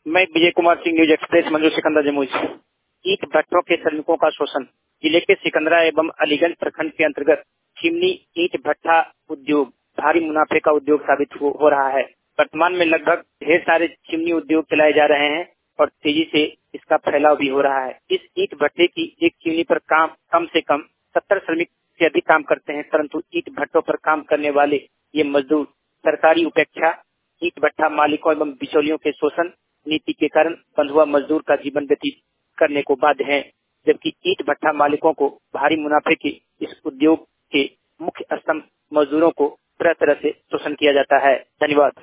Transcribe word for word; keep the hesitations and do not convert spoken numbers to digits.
मैं Vijay Kumar Singh, news express, Manzoor Sikandar, Jamui से। ईंट भट्टों के श्रमिकों का शोषण। जिले के सिकंदरा एवं अलीगंज प्रखंड के अंतर्गत चिमनी ईंट भट्टा उद्योग भारी मुनाफे का उद्योग साबित हो, हो रहा है। वर्तमान में लगभग ढेर सारे चिमनी उद्योग चलाए जा रहे हैं और तेजी से इसका फैलाव भी हो रहा है। इस ईंट भट्टे की एक चिमनी पर काम कम से कम सत्तर श्रमिक से अधिक काम करते हैं, परंतु ईंट भट्टों पर काम करने वाले ये मजदूर सरकारी उपेक्षा, ईंट भट्टा मालिकों एवं बिचौलियों के शोषण नीति के कारण बंधुआ मजदूर का जीवन व्यतीत करने को बाध्य हैं, जबकि ईंट भट्टा मालिकों को भारी मुनाफे के इस उद्योग के मुख्य स्तंभ मजदूरों को तरह तरह से शोषण किया जाता है। धन्यवाद।